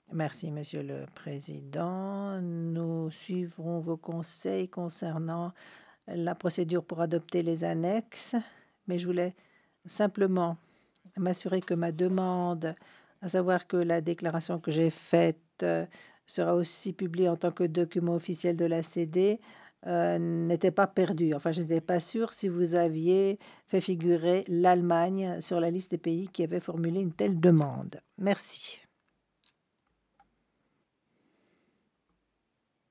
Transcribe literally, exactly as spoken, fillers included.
Merci, Monsieur le Président. Nous suivrons vos conseils concernant la procédure pour adopter les annexes, mais je voulais simplement m'assurer que ma demande, à savoir que la déclaration que j'ai faite euh, sera aussi publiée en tant que document officiel de la C D, euh, n'était pas perdue. Enfin, je n'étais pas sûre si vous aviez fait figurer l'Allemagne sur la liste des pays qui avaient formulé une telle demande. Merci.